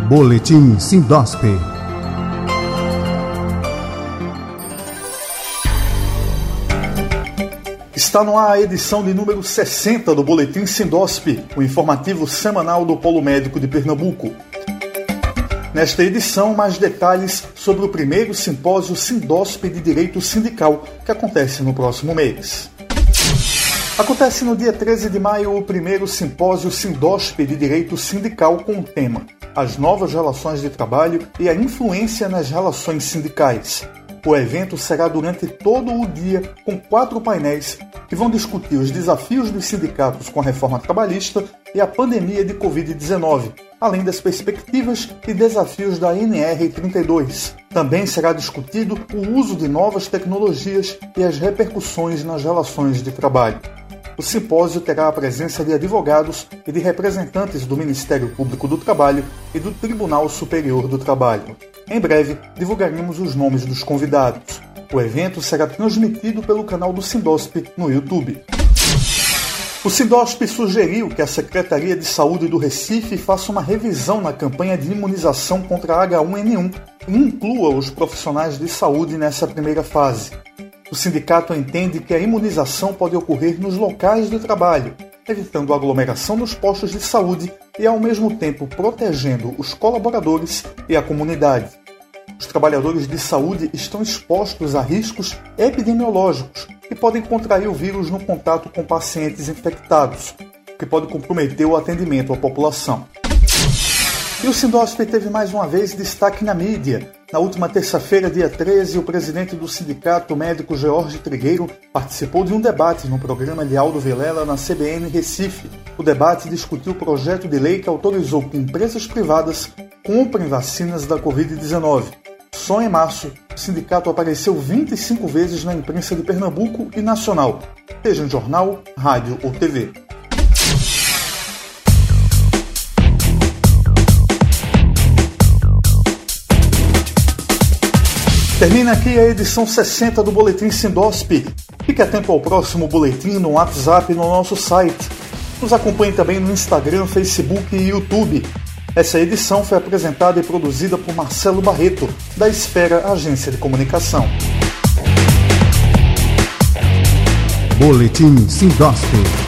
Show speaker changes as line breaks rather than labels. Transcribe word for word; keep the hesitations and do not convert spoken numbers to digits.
Boletim Sindosp.
Está no ar a edição de número sessenta do Boletim Sindosp, o informativo semanal do Polo Médico de Pernambuco. Nesta edição, mais detalhes sobre o primeiro simpósio Sindosp de Direito Sindical, que acontece no próximo mês. Acontece no dia treze de maio o primeiro simpósio Sindosp de Direito Sindical com o tema As Novas Relações de Trabalho e a Influência nas Relações Sindicais. O evento será durante todo o dia com quatro painéis que vão discutir os desafios dos sindicatos com a reforma trabalhista e a pandemia de covid dezenove, além das perspectivas e desafios da N R trinta e dois. Também será discutido o uso de novas tecnologias e as repercussões nas relações de trabalho. O simpósio terá a presença de advogados e de representantes do Ministério Público do Trabalho e do Tribunal Superior do Trabalho. Em breve, divulgaremos os nomes dos convidados. O evento será transmitido pelo canal do Sindosp no YouTube. O Sindosp sugeriu que a Secretaria de Saúde do Recife faça uma revisão na campanha de imunização contra H um N um e inclua os profissionais de saúde nessa primeira fase. O sindicato entende que a imunização pode ocorrer nos locais de trabalho, evitando aglomeração nos postos de saúde e, ao mesmo tempo, protegendo os colaboradores e a comunidade. Os trabalhadores de saúde estão expostos a riscos epidemiológicos e podem contrair o vírus no contato com pacientes infectados, o que pode comprometer o atendimento à população. E o Sindosp teve mais uma vez destaque na mídia. Na última terça-feira, dia treze, o presidente do Sindicato Médico George Trigueiro participou de um debate no programa de Aldo Vilela na C B N Recife. O debate discutiu o projeto de lei que autorizou que empresas privadas comprem vacinas da covid dezenove. Só em março, o sindicato apareceu vinte e cinco vezes na imprensa de Pernambuco e nacional, seja em jornal, rádio ou T V. Termina aqui a edição sessenta do Boletim Sindosp. Fique atento ao próximo boletim no WhatsApp e no nosso site. Nos acompanhe também no Instagram, Facebook e YouTube. Essa edição foi apresentada e produzida por Marcelo Barreto, da Esfera Agência de Comunicação.
Boletim Sindosp.